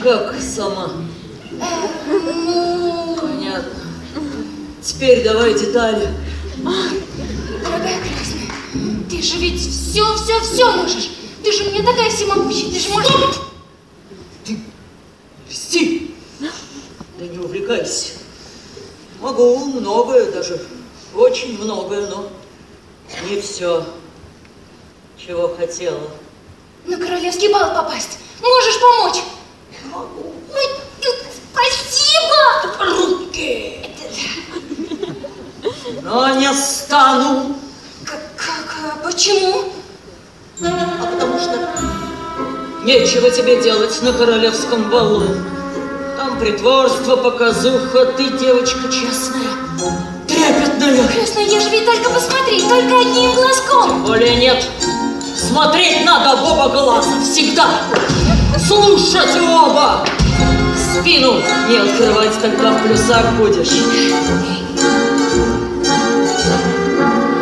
как сама? Ну... Понятно. Теперь давай детали. Дорогая красная, ты же ведь все можешь. Ты же мне такая всемогущая, ты же можешь... Ты льсти. Да не увлекайся. Могу многое, даже очень многое, но не все, чего хотела. На королевский бал попасть. Можешь помочь? Могу. Ой, спасибо! Руки! Но не стану. Почему? А потому что нечего тебе делать на королевском балу. Там притворство, показуха, ты девочка честная, трепетная. Красная, я же ведь только посмотреть, только одним глазком. Тем более нет. Смотреть надо в оба глаза всегда. Слушать оба. Спину не открывать, тогда в плюсах будешь.